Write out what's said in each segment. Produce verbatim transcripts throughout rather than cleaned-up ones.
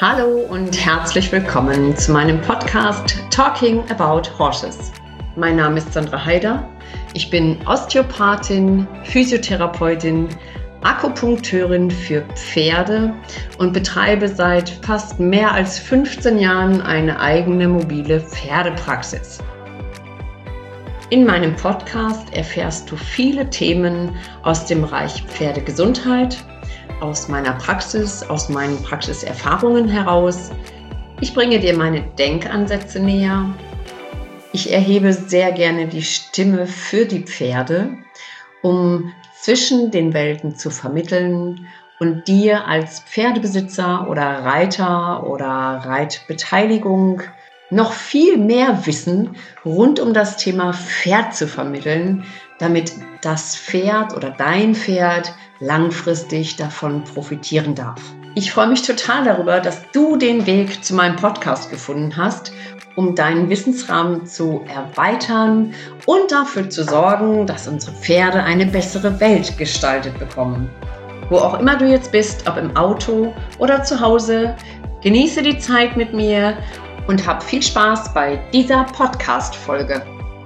Hallo und herzlich willkommen zu meinem Podcast Talking About Horses. Mein Name ist Sandra Haider. Ich bin Osteopathin, Physiotherapeutin, Akupunkteurin für Pferde und betreibe seit fast mehr als fünfzehn Jahren eine eigene mobile Pferdepraxis. In meinem Podcast erfährst du viele Themen aus dem Bereich Pferdegesundheit, aus meiner Praxis, aus meinen Praxiserfahrungen heraus. Ich bringe dir meine Denkansätze näher. Ich erhebe sehr gerne die Stimme für die Pferde, um zwischen den Welten zu vermitteln und dir als Pferdebesitzer oder Reiter oder Reitbeteiligung noch viel mehr Wissen rund um das Thema Pferd zu vermitteln, damit das Pferd oder dein Pferd langfristig davon profitieren darf. Ich freue mich total darüber, dass du den Weg zu meinem Podcast gefunden hast, um deinen Wissensrahmen zu erweitern und dafür zu sorgen, dass unsere Pferde eine bessere Welt gestaltet bekommen. Wo auch immer du jetzt bist, ob im Auto oder zu Hause, genieße die Zeit mit mir und hab viel Spaß bei dieser Podcast-Folge.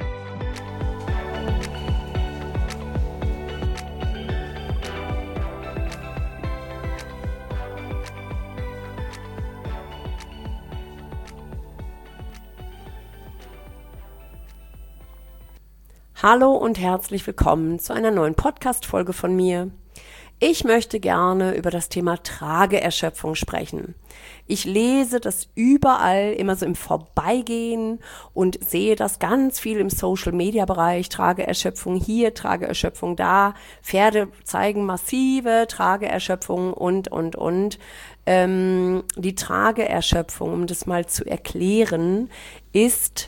Hallo und herzlich willkommen zu einer neuen Podcast-Folge von mir. Ich möchte gerne über das Thema Trageerschöpfung sprechen. Ich lese das überall immer so im Vorbeigehen und sehe das ganz viel im Social-Media-Bereich. Trageerschöpfung hier, Trageerschöpfung da. Pferde zeigen massive Trageerschöpfung und, und, und. Ähm, die Trageerschöpfung, um das mal zu erklären, ist: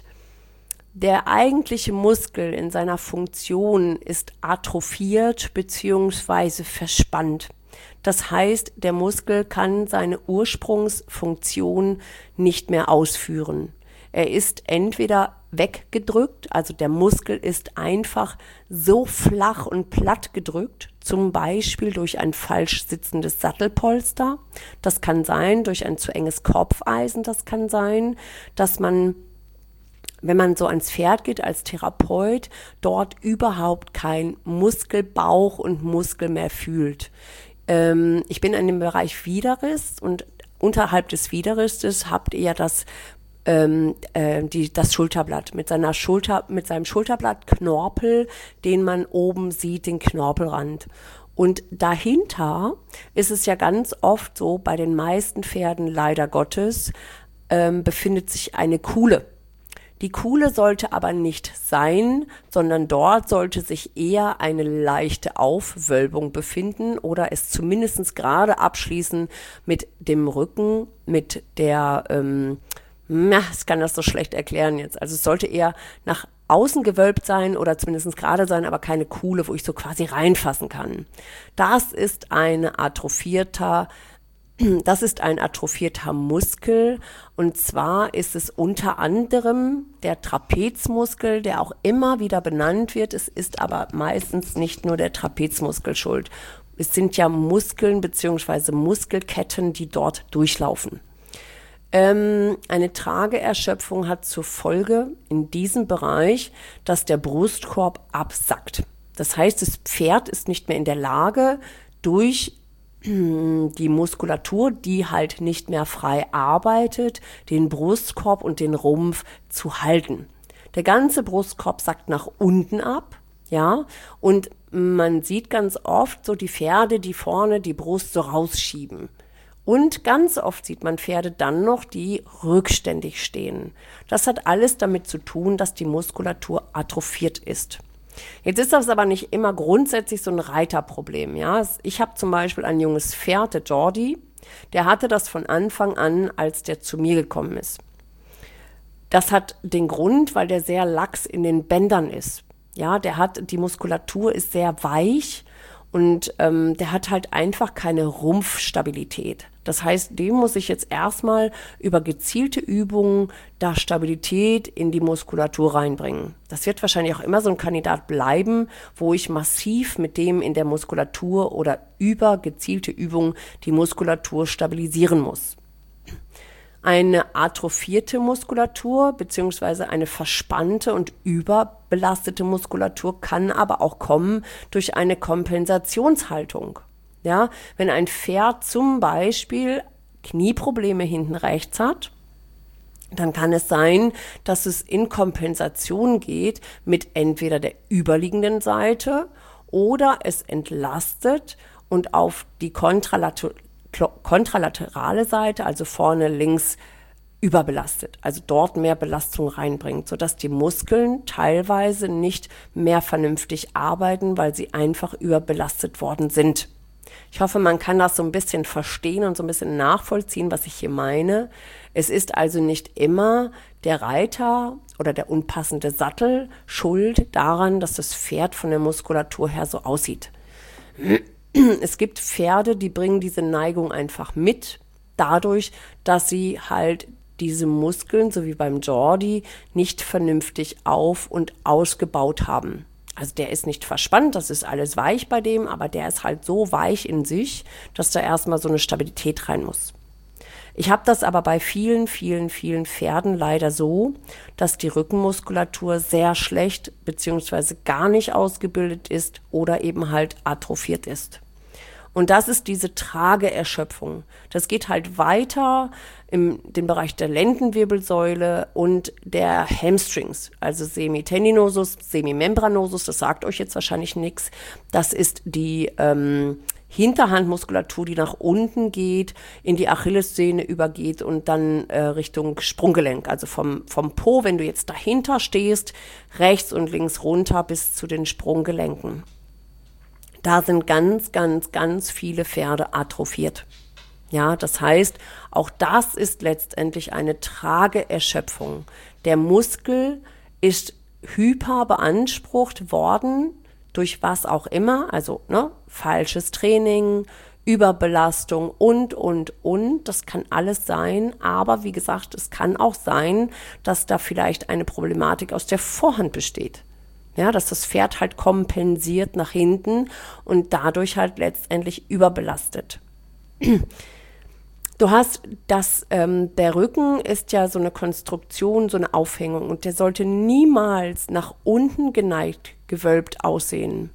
Der eigentliche Muskel in seiner Funktion ist atrophiert bzw. verspannt. Das heißt, der Muskel kann seine Ursprungsfunktion nicht mehr ausführen. Er ist entweder weggedrückt, also der Muskel ist einfach so flach und platt gedrückt, zum Beispiel durch ein falsch sitzendes Sattelpolster. Das kann sein durch ein zu enges Kopfeisen, das kann sein, dass man, wenn man so ans Pferd geht als Therapeut, dort überhaupt kein Muskelbauch und Muskel mehr fühlt. Ähm, ich bin in dem Bereich Widerriss und unterhalb des Widerrisses habt ihr ja das, ähm, äh, die, das Schulterblatt mit seiner Schulter, mit seinem Schulterblattknorpel, den man oben sieht, den Knorpelrand. Und dahinter ist es ja ganz oft so, bei den meisten Pferden leider Gottes, ähm, befindet sich eine Kuhle. Die Kuhle sollte aber nicht sein, sondern dort sollte sich eher eine leichte Aufwölbung befinden oder es zumindest gerade abschließen mit dem Rücken, mit der, ähm, na, ich kann das so schlecht erklären jetzt. Also es sollte eher nach außen gewölbt sein oder zumindest gerade sein, aber keine Kuhle, wo ich so quasi reinfassen kann. Das ist eine atrophierter Das ist ein atrophierter Muskel, und zwar ist es unter anderem der Trapezmuskel, der auch immer wieder benannt wird. Es ist aber meistens nicht nur der Trapezmuskel schuld. Es sind ja Muskeln bzw. Muskelketten, die dort durchlaufen. Ähm, eine Trageerschöpfung hat zur Folge in diesem Bereich, dass der Brustkorb absackt. Das heißt, das Pferd ist nicht mehr in der Lage, durch die Muskulatur, die halt nicht mehr frei arbeitet, den Brustkorb und den Rumpf zu halten. Der ganze Brustkorb sackt nach unten ab, ja, und man sieht ganz oft so die Pferde, die vorne die Brust so rausschieben. Und ganz oft sieht man Pferde dann noch, die rückständig stehen. Das hat alles damit zu tun, dass die Muskulatur atrophiert ist. Jetzt ist das aber nicht immer grundsätzlich so ein Reiterproblem. Ja? Ich habe zum Beispiel ein junges Pferd, der Jordi, der hatte das von Anfang an, als der zu mir gekommen ist. Das hat den Grund, weil der sehr lax in den Bändern ist. Ja, der hat, die Muskulatur ist sehr weich und ähm, der hat halt einfach keine Rumpfstabilität. Das heißt, dem muss ich jetzt erstmal über gezielte Übungen da Stabilität in die Muskulatur reinbringen. Das wird wahrscheinlich auch immer so ein Kandidat bleiben, wo ich massiv mit dem in der Muskulatur oder über gezielte Übungen die Muskulatur stabilisieren muss. Eine atrophierte Muskulatur bzw. eine verspannte und überbelastete Muskulatur kann aber auch kommen durch eine Kompensationshaltung. Ja, wenn ein Pferd zum Beispiel Knieprobleme hinten rechts hat, dann kann es sein, dass es in Kompensation geht mit entweder der überliegenden Seite oder es entlastet und auf die kontralater- kontralaterale Seite, also vorne links, überbelastet, also dort mehr Belastung reinbringt, sodass die Muskeln teilweise nicht mehr vernünftig arbeiten, weil sie einfach überbelastet worden sind. Ich hoffe, man kann das so ein bisschen verstehen und so ein bisschen nachvollziehen, was ich hier meine. Es ist also nicht immer der Reiter oder der unpassende Sattel schuld daran, dass das Pferd von der Muskulatur her so aussieht. Es gibt Pferde, die bringen diese Neigung einfach mit, dadurch, dass sie halt diese Muskeln, so wie beim Jordi, nicht vernünftig auf- und ausgebaut haben. Also der ist nicht verspannt, das ist alles weich bei dem, aber der ist halt so weich in sich, dass da erstmal so eine Stabilität rein muss. Ich habe das aber bei vielen, vielen, vielen Pferden leider so, dass die Rückenmuskulatur sehr schlecht bzw. gar nicht ausgebildet ist oder eben halt atrophiert ist. Und das ist diese Trageerschöpfung. Das geht halt weiter in den Bereich der Lendenwirbelsäule und der Hamstrings, also Semitendinosus, Semimembranosus, das sagt euch jetzt wahrscheinlich nichts. Das ist die ähm, Hinterhandmuskulatur, die nach unten geht, in die Achillessehne übergeht und dann äh, Richtung Sprunggelenk, also vom, vom Po, wenn du jetzt dahinter stehst, rechts und links runter bis zu den Sprunggelenken. Da sind ganz, ganz, ganz viele Pferde atrophiert. Ja, das heißt, auch das ist letztendlich eine Trageerschöpfung. Der Muskel ist hyper beansprucht worden, durch was auch immer, also ne, falsches Training, Überbelastung und, und, und. Das kann alles sein, aber wie gesagt, es kann auch sein, dass da vielleicht eine Problematik aus der Vorhand besteht. Ja, dass das Pferd halt kompensiert nach hinten und dadurch halt letztendlich überbelastet. Du hast das, ähm, der Rücken ist ja so eine Konstruktion, so eine Aufhängung und der sollte niemals nach unten geneigt, gewölbt aussehen.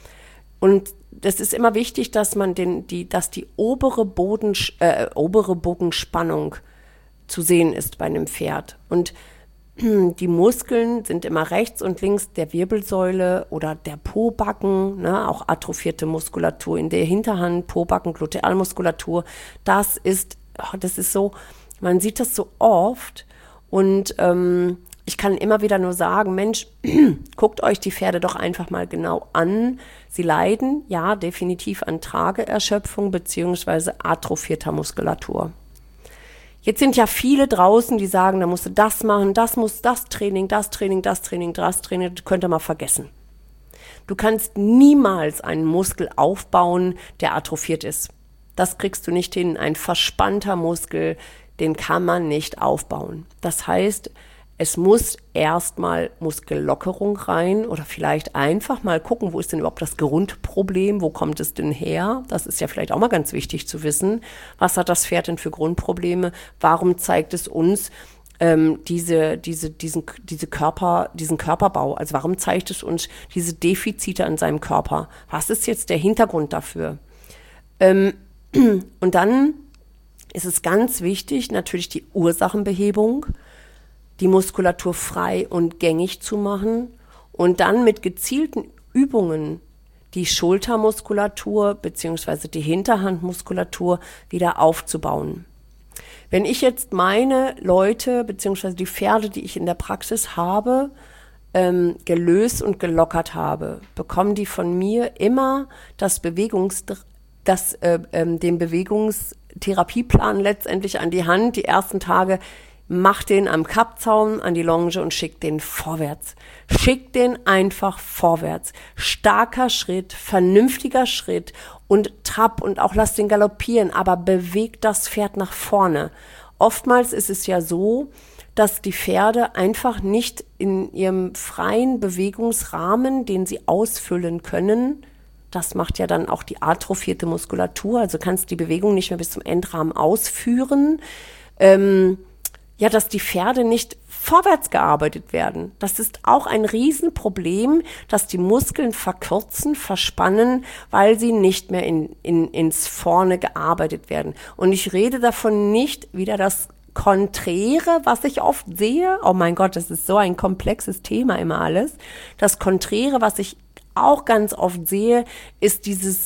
Und das ist immer wichtig, dass man den, die, dass die obere Boden, äh, obere Bogenspannung zu sehen ist bei einem Pferd. Und die Muskeln sind immer rechts und links der Wirbelsäule oder der Pobacken, ne, auch atrophierte Muskulatur in der Hinterhand, Pobacken, Glutealmuskulatur. Das ist, oh, das ist so, man sieht das so oft und ähm, ich kann immer wieder nur sagen, Mensch, guckt euch die Pferde doch einfach mal genau an. Sie leiden, ja, definitiv an Trageerschöpfung beziehungsweise atrophierter Muskulatur. Jetzt sind ja viele draußen, die sagen, da musst du das machen, das muss das Training, das Training, das Training, das Training, das könnt ihr mal vergessen. Du kannst niemals einen Muskel aufbauen, der atrophiert ist. Das kriegst du nicht hin. Ein verspannter Muskel, den kann man nicht aufbauen. Das heißt, es muss erstmal Muskellockerung rein oder vielleicht einfach mal gucken, wo ist denn überhaupt das Grundproblem, wo kommt es denn her? Das ist ja vielleicht auch mal ganz wichtig zu wissen. Was hat das Pferd denn für Grundprobleme? Warum zeigt es uns ähm, diese, diese, diesen, diese Körper, diesen Körperbau? Also warum zeigt es uns diese Defizite an seinem Körper? Was ist jetzt der Hintergrund dafür? Ähm, und dann ist es ganz wichtig, natürlich die Ursachenbehebung, die Muskulatur frei und gängig zu machen und dann mit gezielten Übungen die Schultermuskulatur bzw. die Hinterhandmuskulatur wieder aufzubauen. Wenn ich jetzt meine Leute bzw. die Pferde, die ich in der Praxis habe, ähm, gelöst und gelockert habe, bekommen die von mir immer das Bewegungs, das, äh, ähm, den Bewegungstherapieplan letztendlich an die Hand, die ersten Tage. Mach den am Kappzaun an die Longe und schick den vorwärts. Schick den einfach vorwärts. Starker Schritt, vernünftiger Schritt und Trab und auch lass den galoppieren, aber beweg das Pferd nach vorne. Oftmals ist es ja so, dass die Pferde einfach nicht in ihrem freien Bewegungsrahmen, den sie ausfüllen können, das macht ja dann auch die atrophierte Muskulatur, also kannst die Bewegung nicht mehr bis zum Endrahmen ausführen, ähm, ja, dass die Pferde nicht vorwärts gearbeitet werden. Das ist auch ein Riesenproblem, dass die Muskeln verkürzen, verspannen, weil sie nicht mehr in, in, ins Vorne gearbeitet werden. Und ich rede davon nicht wieder das Konträre, was ich oft sehe. Oh mein Gott, das ist so ein komplexes Thema immer alles. Das Konträre, was ich auch ganz oft sehe, ist dieses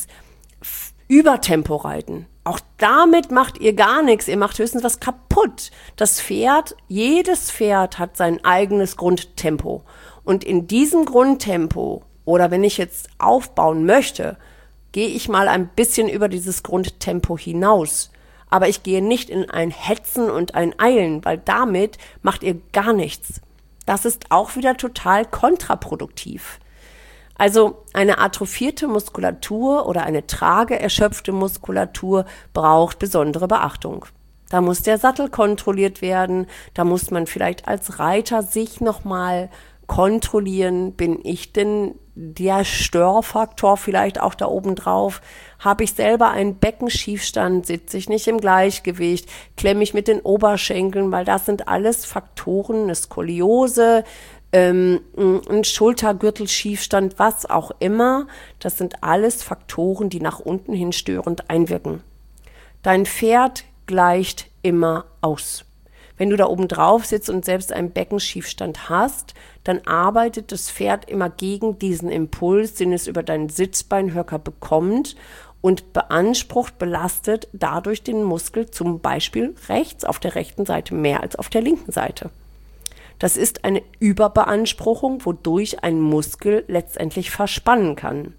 Übertemporeiten. Auch damit macht ihr gar nichts, ihr macht höchstens was kaputt. Das Pferd, jedes Pferd hat sein eigenes Grundtempo. Und in diesem Grundtempo, oder wenn ich jetzt aufbauen möchte, gehe ich mal ein bisschen über dieses Grundtempo hinaus. Aber ich gehe nicht in ein Hetzen und ein Eilen, weil damit macht ihr gar nichts. Das ist auch wieder total kontraproduktiv. Also eine atrophierte Muskulatur oder eine trageerschöpfte Muskulatur braucht besondere Beachtung. Da muss der Sattel kontrolliert werden, da muss man vielleicht als Reiter sich nochmal kontrollieren, bin ich denn der Störfaktor vielleicht auch da oben drauf? Habe ich selber einen Beckenschiefstand, sitze ich nicht im Gleichgewicht, klemme ich mit den Oberschenkeln, weil das sind alles Faktoren, eine Skoliose, ähm, ein Schultergürtelschiefstand, was auch immer. Das sind alles Faktoren, die nach unten hin störend einwirken. Dein Pferd gleicht immer aus. Wenn du da oben drauf sitzt und selbst einen Beckenschiefstand hast, dann arbeitet das Pferd immer gegen diesen Impuls, den es über deinen Sitzbeinhöcker bekommt und beansprucht, belastet dadurch den Muskel zum Beispiel rechts auf der rechten Seite mehr als auf der linken Seite. Das ist eine Überbeanspruchung, wodurch ein Muskel letztendlich verspannen kann.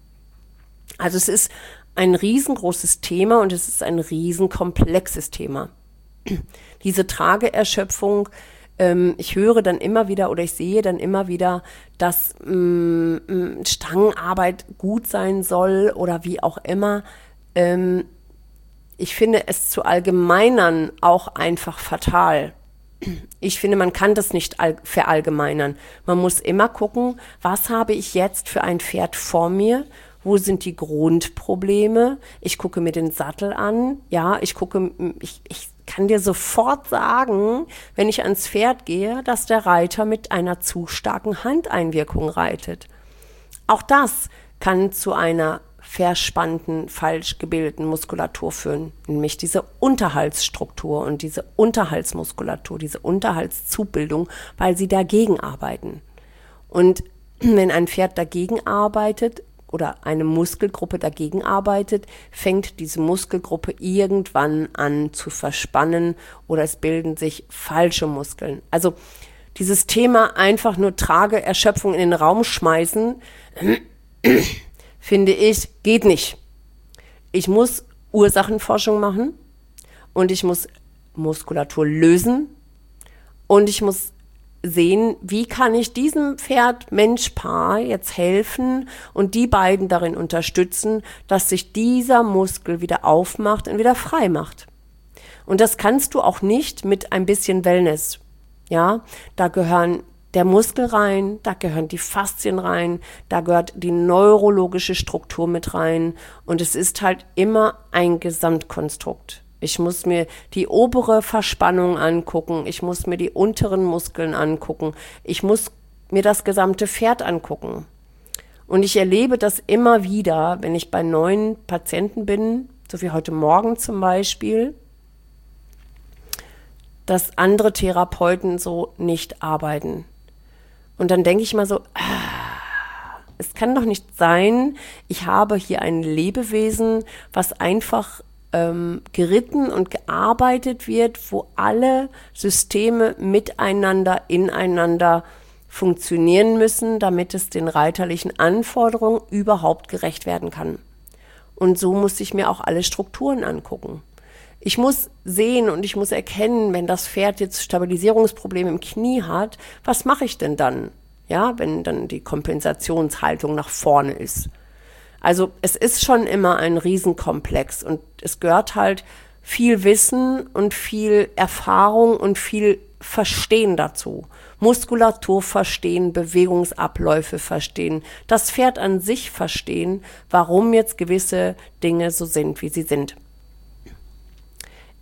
Also es ist ein riesengroßes Thema und es ist ein riesenkomplexes Thema. Diese Trageerschöpfung, ähm, ich höre dann immer wieder oder ich sehe dann immer wieder, dass ähm, Stangenarbeit gut sein soll oder wie auch immer. Ähm, ich finde es zu allgemeinern auch einfach fatal. Ich finde, man kann das nicht verallgemeinern. Man muss immer gucken, was habe ich jetzt für ein Pferd vor mir? Wo sind die Grundprobleme? Ich gucke mir den Sattel an. Ja, ich gucke, ich, ich kann dir sofort sagen, wenn ich ans Pferd gehe, dass der Reiter mit einer zu starken Handeinwirkung reitet. Auch das kann zu einer verspannten, falsch gebildeten Muskulatur führen, nämlich diese Unterhaltsstruktur und diese Unterhaltsmuskulatur, diese Unterhaltszubildung, weil sie dagegen arbeiten. Und wenn ein Pferd dagegen arbeitet oder eine Muskelgruppe dagegen arbeitet, fängt diese Muskelgruppe irgendwann an zu verspannen oder es bilden sich falsche Muskeln. Also dieses Thema einfach nur Trageerschöpfung in den Raum schmeißen, finde ich, geht nicht. Ich muss Ursachenforschung machen und ich muss Muskulatur lösen und ich muss sehen, wie kann ich diesem Pferd-Mensch-Paar jetzt helfen und die beiden darin unterstützen, dass sich dieser Muskel wieder aufmacht und wieder frei macht. Und das kannst du auch nicht mit ein bisschen Wellness. Ja, da gehören der Muskel rein, da gehören die Faszien rein, da gehört die neurologische Struktur mit rein und es ist halt immer ein Gesamtkonstrukt. Ich muss mir die obere Verspannung angucken, ich muss mir die unteren Muskeln angucken, ich muss mir das gesamte Pferd angucken. Und ich erlebe das immer wieder, wenn ich bei neuen Patienten bin, so wie heute Morgen zum Beispiel, dass andere Therapeuten so nicht arbeiten. Und dann denke ich mal so, ah, es kann doch nicht sein, ich habe hier ein Lebewesen, was einfach ähm, geritten und gearbeitet wird, wo alle Systeme miteinander, ineinander funktionieren müssen, damit es den reiterlichen Anforderungen überhaupt gerecht werden kann. Und so muss ich mir auch alle Strukturen angucken. Ich muss sehen und ich muss erkennen, wenn das Pferd jetzt Stabilisierungsprobleme im Knie hat, was mache ich denn dann? Ja, wenn dann die Kompensationshaltung nach vorne ist. Also es ist schon immer ein Riesenkomplex und es gehört halt viel Wissen und viel Erfahrung und viel Verstehen dazu. Muskulatur verstehen, Bewegungsabläufe verstehen, das Pferd an sich verstehen, warum jetzt gewisse Dinge so sind, wie sie sind.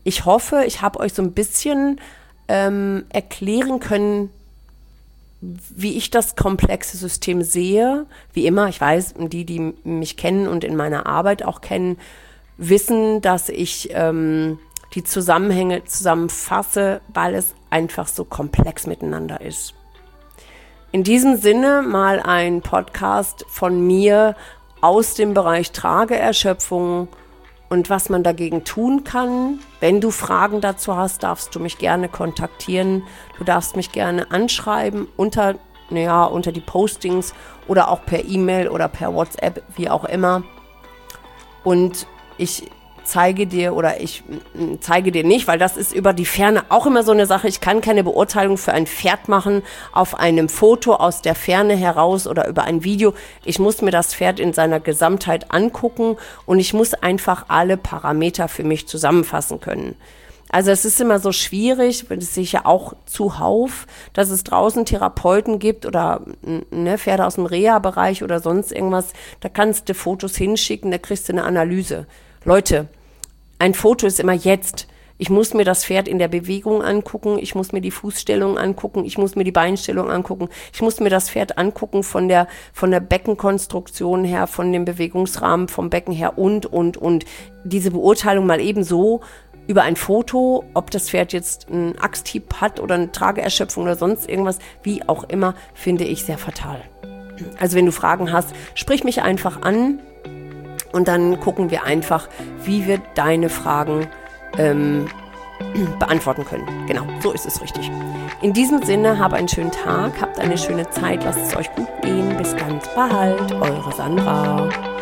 Ich hoffe, ich habe euch so ein bisschen ähm, erklären können, wie ich das komplexe System sehe. Wie immer, ich weiß, die, die mich kennen und in meiner Arbeit auch kennen, wissen, dass ich ähm, die Zusammenhänge zusammenfasse, weil es einfach so komplex miteinander ist. In diesem Sinne mal ein Podcast von mir aus dem Bereich Trageerschöpfung und was man dagegen tun kann. Wenn du Fragen dazu hast, darfst du mich gerne kontaktieren. Du darfst mich gerne anschreiben unter, naja, unter die Postings oder auch per E-Mail oder per WhatsApp, wie auch immer. Und ich zeige dir oder ich zeige dir nicht, weil das ist über die Ferne auch immer so eine Sache. Ich kann keine Beurteilung für ein Pferd machen auf einem Foto aus der Ferne heraus oder über ein Video. Ich muss mir das Pferd in seiner Gesamtheit angucken und ich muss einfach alle Parameter für mich zusammenfassen können. Also es ist immer so schwierig, das sehe ich ja auch zuhauf, dass es draußen Therapeuten gibt oder ne, Pferde aus dem Reha-Bereich oder sonst irgendwas, da kannst du Fotos hinschicken, da kriegst du eine Analyse. Leute, ein Foto ist immer jetzt. Ich muss mir das Pferd in der Bewegung angucken, ich muss mir die Fußstellung angucken, ich muss mir die Beinstellung angucken, ich muss mir das Pferd angucken von der, von der Beckenkonstruktion her, von dem Bewegungsrahmen, vom Becken her und, und, und. Diese Beurteilung mal eben so über ein Foto, ob das Pferd jetzt einen Axthieb hat oder eine Trageerschöpfung oder sonst irgendwas, wie auch immer, finde ich sehr fatal. Also wenn du Fragen hast, sprich mich einfach an. Und dann gucken wir einfach, wie wir deine Fragen ähm, beantworten können. Genau, so ist es richtig. In diesem Sinne, habt einen schönen Tag, habt eine schöne Zeit, lasst es euch gut gehen. Bis ganz bald, eure Sandra.